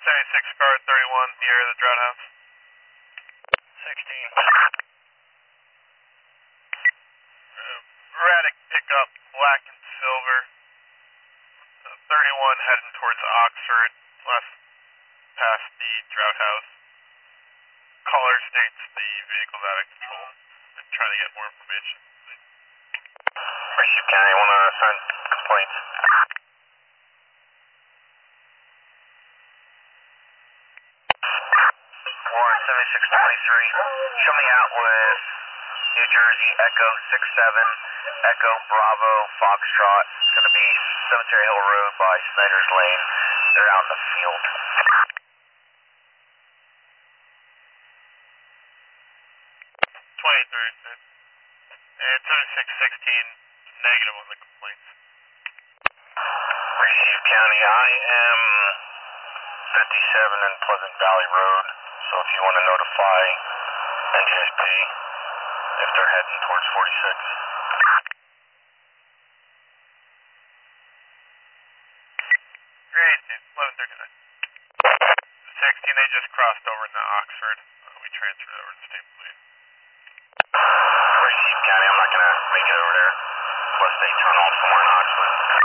76 car 31, the area of the drought house. 16. Erratic pickup, black and silver. 31 heading towards Oxford, left past the drought house. Caller states the vehicle's out of control. They're trying to get more information. Richard County, want to assign complaints? 7623. Show me out with New Jersey Echo 67, Echo Bravo Foxtrot. It's going to be Cemetery Hill Road by Snyder's Lane. They're out in the field. 23rd, and 7616, negative on the complaints. Receive County, I am 57 in Pleasant Valley Road, so if you want to notify NJSP if they're heading towards 46. Great, 1139. 16, they just crossed over into Oxford. We transferred over to State Police. Receive County, I'm not going to make it over there unless they turn off somewhere in Oxford.